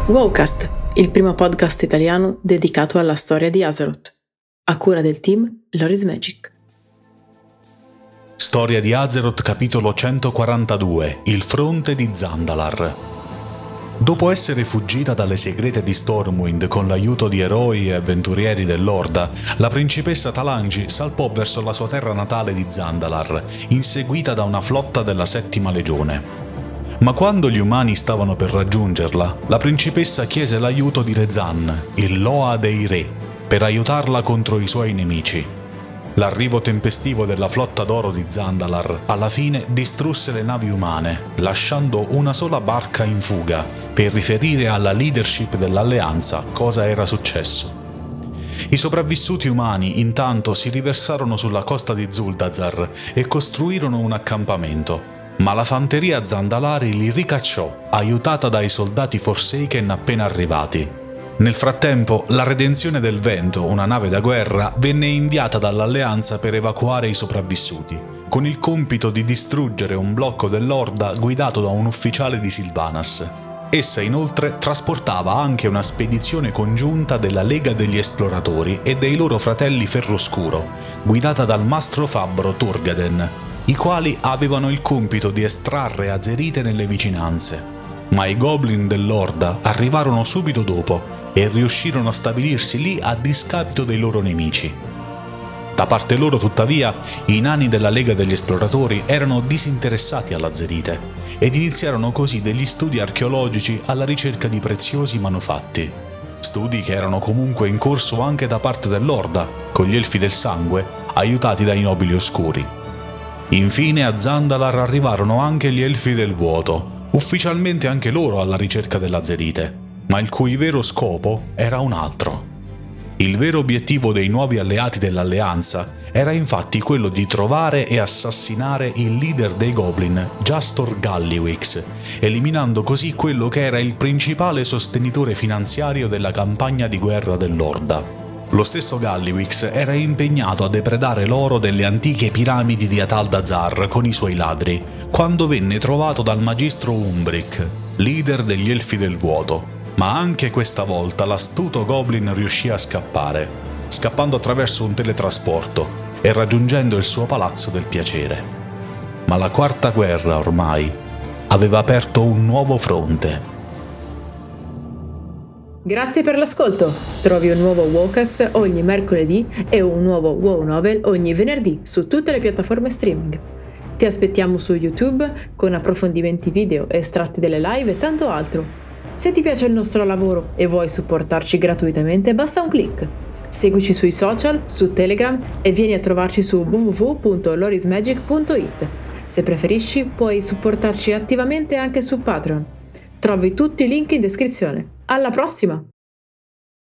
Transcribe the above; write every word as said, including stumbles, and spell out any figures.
Wowcast, il primo podcast italiano dedicato alla storia di Azeroth, a cura del team Loris Magic. Storia di Azeroth, capitolo centoquarantadue, il fronte di Zandalar. Dopo essere fuggita dalle segrete di Stormwind con l'aiuto di eroi e avventurieri dell'Orda, la principessa Talangi salpò verso la sua terra natale di Zandalar, inseguita da una flotta della Settima Legione. Ma quando gli umani stavano per raggiungerla, la principessa chiese l'aiuto di Rezan, il Loa dei Re, per aiutarla contro i suoi nemici. L'arrivo tempestivo della flotta d'oro di Zandalar alla fine distrusse le navi umane, lasciando una sola barca in fuga per riferire alla leadership dell'alleanza cosa era successo. I sopravvissuti umani intanto si riversarono sulla costa di Zuldazar e costruirono un accampamento, ma la fanteria Zandalari li ricacciò, aiutata dai soldati Forsaken appena arrivati. Nel frattempo, la Redenzione del Vento, una nave da guerra, venne inviata dall'Alleanza per evacuare i sopravvissuti, con il compito di distruggere un blocco dell'Orda guidato da un ufficiale di Sylvanas. Essa inoltre trasportava anche una spedizione congiunta della Lega degli Esploratori e dei loro fratelli Ferroscuro, guidata dal mastro fabbro Turgaden, i quali avevano il compito di estrarre azerite nelle vicinanze. Ma i goblin dell'Orda arrivarono subito dopo e riuscirono a stabilirsi lì a discapito dei loro nemici. Da parte loro, tuttavia, i nani della Lega degli Esploratori erano disinteressati all'azerite ed iniziarono così degli studi archeologici alla ricerca di preziosi manufatti. Studi che erano comunque in corso anche da parte dell'Orda, con gli Elfi del Sangue, aiutati dai Nobili Oscuri. Infine a Zandalar arrivarono anche gli Elfi del Vuoto, ufficialmente anche loro alla ricerca dell'azerite, ma il cui vero scopo era un altro. Il vero obiettivo dei nuovi alleati dell'Alleanza era infatti quello di trovare e assassinare il leader dei Goblin, Jastor Galliwix, eliminando così quello che era il principale sostenitore finanziario della campagna di guerra dell'Orda. Lo stesso Galliwix era impegnato a depredare l'oro delle antiche piramidi di Ataldazar con i suoi ladri, quando venne trovato dal magistro Umbric, leader degli Elfi del Vuoto. Ma anche questa volta l'astuto Goblin riuscì a scappare, scappando attraverso un teletrasporto e raggiungendo il suo palazzo del piacere. Ma la Quarta Guerra, ormai, aveva aperto un nuovo fronte. Grazie per l'ascolto! Trovi un nuovo Wowcast ogni mercoledì e un nuovo Wow Novel ogni venerdì su tutte le piattaforme streaming. Ti aspettiamo su YouTube con approfondimenti video, estratti delle live e tanto altro. Se ti piace il nostro lavoro e vuoi supportarci gratuitamente, basta un click. Seguici sui social, su Telegram e vieni a trovarci su w w w punto lorismagic punto i t. Se preferisci, puoi supportarci attivamente anche su Patreon. Trovi tutti i link in descrizione. Alla prossima!